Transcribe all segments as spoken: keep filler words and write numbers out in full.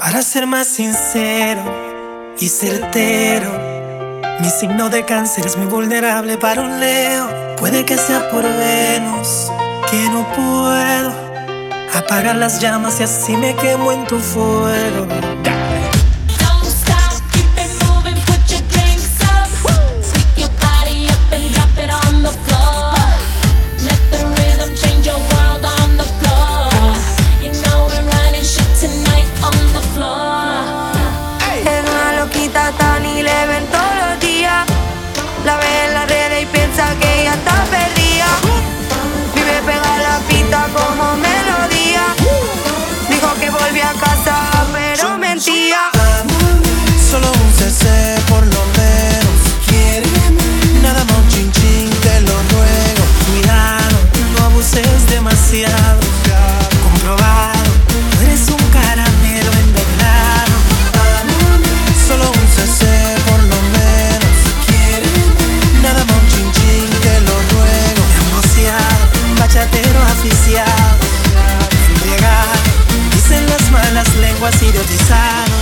Para ser más sincero y certero, mi signo de cáncer es muy vulnerable para un Leo. Puede que sea por Venus, que no puedo apagar las llamas y así me quemo en tu fuego. Tani le ven todos los días. La ve en las redes y piensa que ella está perdida. Vive pega la pista como melodía. Dijo que volvía a casa pero mentía. Solo un C C por lo menos. Quiéreme, nada más un chin chin, te lo ruego. Cuidado, no abuses demasiado. Comprobado, tú eres un caramelo envenenado. Solo un C C por lo menos. Quiéreme, nada más un chin chin, te lo ruego. Demasiado, bachatero aficiado, embriagado, dicen las malas lenguas idiotizado.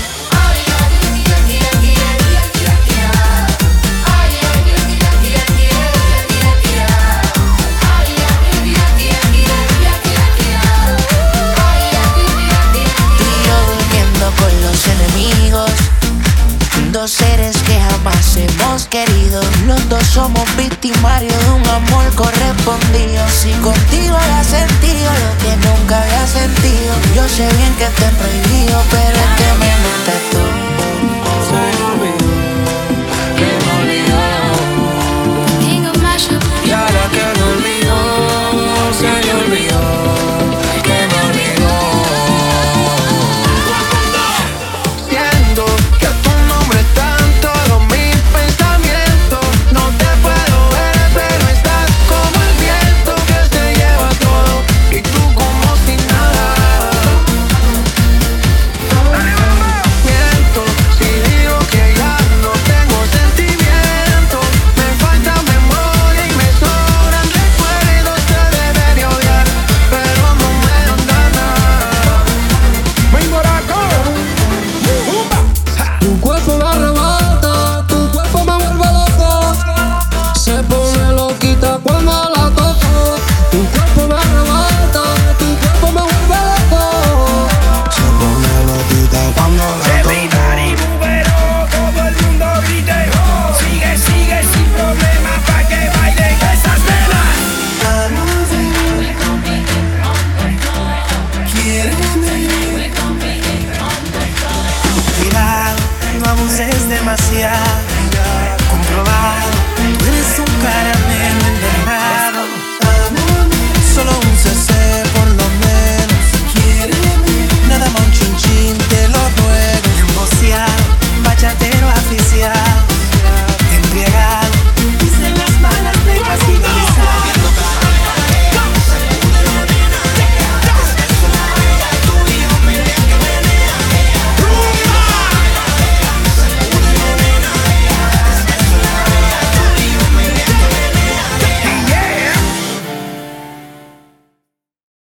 Dos seres que jamás hemos querido. Los dos somos victimarios de un amor correspondido. Si contigo había sentido lo que nunca había sentido. Yo sé bien que te he prohibido, pero es que me matas tú. Se me olvidó, que me olvidó. Y ahora que me olvidó, se me olvidó, que me olvidó. Siento que tu nombre está en todos mis pensamientos. No te puedo ver, pero estás como el viento que se lleva todo y tú como si nada. Miento si digo que ya no tengo sentimientos. Me falta memoria y me sobran recuerdos. Te debería odiar, pero no me dan ganas. Tu cuerpo me arrebata, tu cuerpo me vuelve loco. Se pone loquita cuando la toco. Tu cuerpo me arrebata, tu cuerpo me vuelve loco. Se pone loquita cuando la Everybody move it on, todo el mundo grite oh. Sigue, sigue sin problema pa' que bailen esas nenas. Quiéreme, cuidado, no abuses demasiado. Comprobado, tú eres un cara